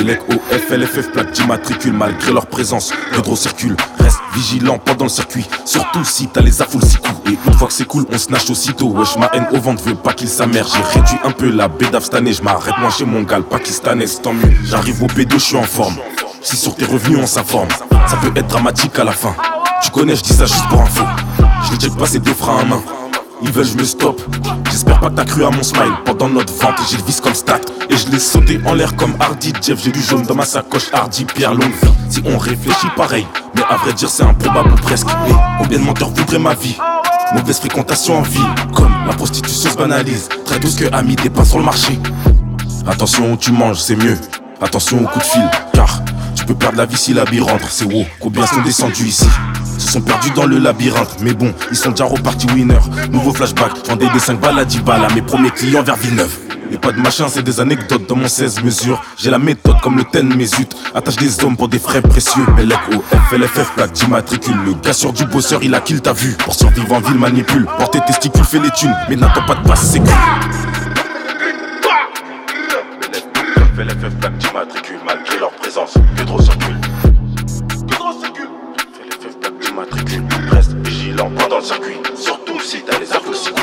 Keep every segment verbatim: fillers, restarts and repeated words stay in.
Bellec O F L F F plaque d'immatricule malgré leur présence. Que trop circule, reste vigilant pendant le circuit. Surtout si t'as les affoules six coups. Et une fois que c'est cool, on se nage aussitôt. Wesh, ma haine au ventre veut pas qu'il s'amère. J'ai réduit un peu la bédave cette année. J'm'arrête moi chez mon gal pakistanais, tant mieux. J'arrive au B deux, j'suis en forme. Si sur tes revenus on s'informe, ça peut être dramatique à la fin. Tu connais, j'dis ça juste pour info. J'les check pas, c'est des freins à main. Ils veulent je me stoppe. J'espère pas que t'as cru à mon smile pendant notre vente. J'ai le vis comme stat et je l'ai sauté en l'air comme Hardy. Jeff, j'ai du jaune dans ma sacoche. Hardy, Pierre, longue vie. Si on réfléchit pareil, mais à vrai dire c'est improbable ou presque. Et combien de menteurs voudraient ma vie? Mauvaise fréquentation en ville, comme la prostitution se banalise. Très douce que amis t'es pas sur le marché. Attention où tu manges, c'est mieux. Attention au coup de fil, car tu peux perdre la vie si la bille rentre. C'est wow, combien sont descendus ici? Se sont perdus dans le labyrinthe, mais bon, ils sont déjà repartis winner. Nouveau flashback, vendais des cinq balles à dix balles à mes premiers clients vers Villeneuve. Et pas de machin, c'est des anecdotes dans mon seize mesures. J'ai la méthode comme le ten mésute. Attache des hommes pour des frais précieux. Bellec O F L F F plaque d'immatricule. Le gars sur du bosseur, il a kill t'as vu. Pour survivre en ville, manipule. Pour tes testicules, fais les thunes. Mais n'attends pas de passe, c'est cool. Bellec O F L F F plaque d'immatricule. Malgré leur présence, que trop circule. Que trop circule. F L F F plaque d'immatricule. Reste vigilant pendant le circuit. Surtout si t'as les affos six coups.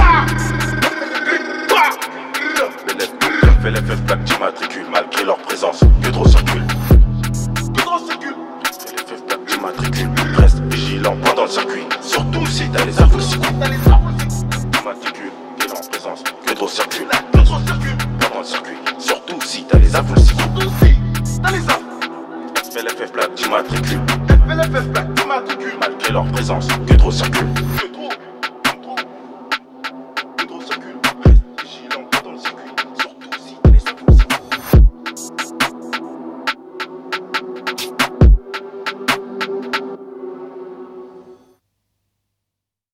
F L F F plaque d'immatricule malgré leur présence. Que trop circule. Que trop circule. F L F F plaque d'immatricule. Reste vigilant pendant le circuit. Surtout si t'as les affos six coups. D'immatricule et leur présence. Que trop circule. Que trop circule. Pendant le circuit. Surtout si t'as les affos six coups. T'as les affos. F L F F plaque d'immatricule. F L F F plaque d'immatricule malgré leur présence. Que trop circule.